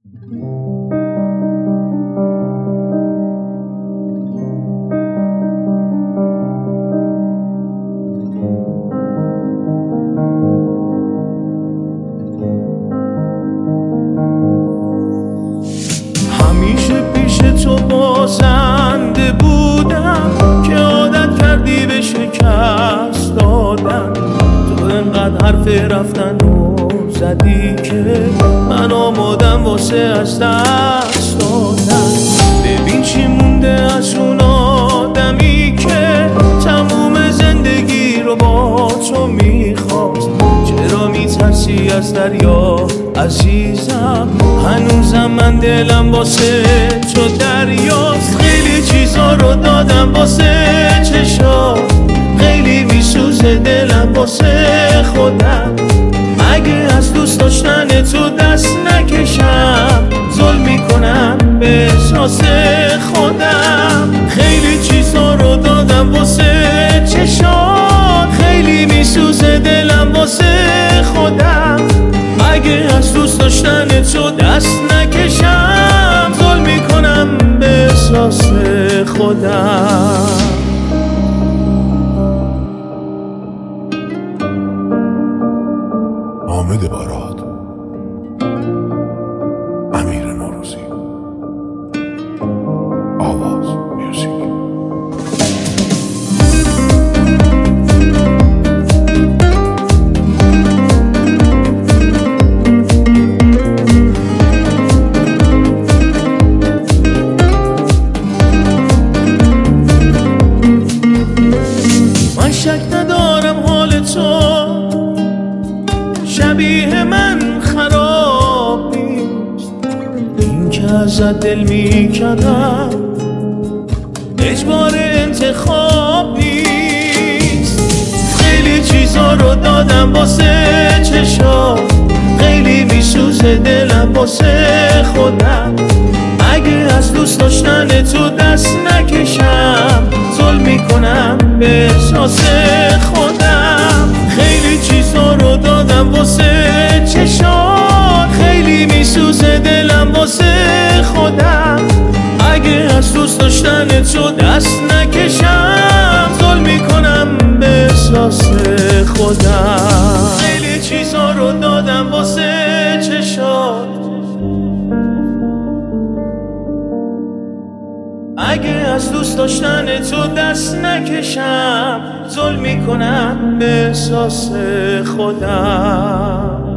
همیشه پیش تو بازنده بودم که عادت کردی به شکست دادن. تو انقدر حرف رفتن رو زدی که من آمادم واسه از دست دادن. ببین چی مونده از اون آدمی که تموم زندگی رو با تو میخواست. چرا میترسی از دریا عزیزم؟ هنوزم من دلم واسه تو دریاست. خیلی چیزا رو دادم واسه چشات، خیلی میسوزه دلم واسه خودم. اگه از دوست داشتن تو دست نکشم، ظلم میکنم به احساس خودم. خیلی چیزا رو دادم واسه چشات، خیلی میسوزه دلم واسه خودم. اگه از دوست داشتن تو دست نکشم، ظلم میکنم به احساس خودم. حامد باراد، امیر نوروزی، آواز میوزیک. من شک ندارم حال تو شبیه من خراب نیست. این که ازت دل میکردم اجبار انتخاب نیست. خیلی چیزا رو دادم واسه چشات، خیلی میسوزه دلم واسه خودم. اگه از دوست داشتن تو دست نکشم، ظلم میکنم به احساس خودم. خیلی چیزا رو دادم واسه چشات، خیلی میسوزه دلم واسه خودم. اگه از دوست داشتن تو دست نکشم، ظلم میکنم به احساس خودم. خیلی چیزا رو دادم واسه چشات، اگه از دوست داشتن تو دست نکشم، ظلم میکنم به احساس خودم.